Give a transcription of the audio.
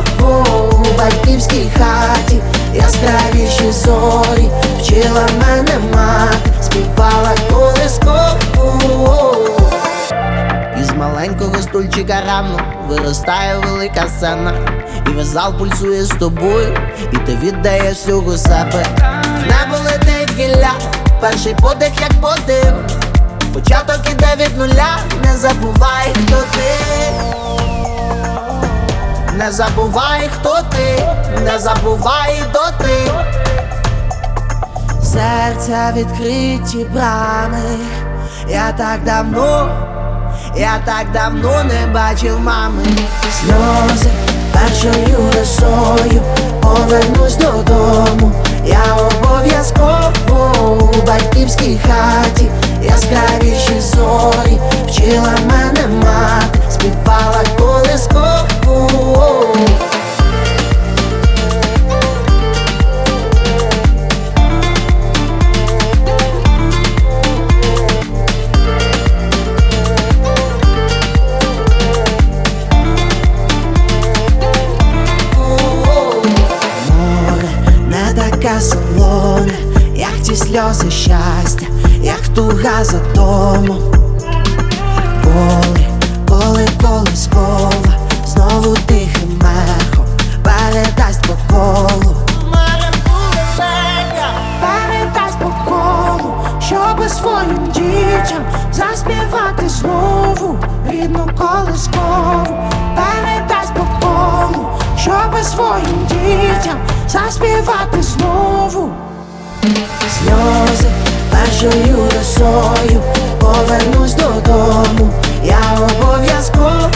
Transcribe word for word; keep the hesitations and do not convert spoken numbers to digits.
у батьківській хаті, яскравіші зорі, вчила мене мати, співала колискову. Із маленького стульчика рано виростає велика сцена, і весь зал пульсує з тобою, і ти віддаєш всього себе. В небо летить гілля, перший подих як подив, початок іде від нуля, не забувай, хто ти. Не забувай, хто ти, не забувай доти. Серця відкриті брами, я так давно, я так давно не бачив мами. Сльози першою росою, повернусь додому. Я обов'язково у батьківській хаті, яскравіші зорі, вчила мене мати, співала колискову. Така солоне, як ті сльози щастя, як туга за домом. Коли, коли колискова знову тихим ехом передасть по колу, передасть по колу, щоби своїм дітям заспівати знову рідну колискову. Передасть по колу, щоби своїм дітям заспівати знову. Сльози першою росою, повернусь додому. Я обов'язково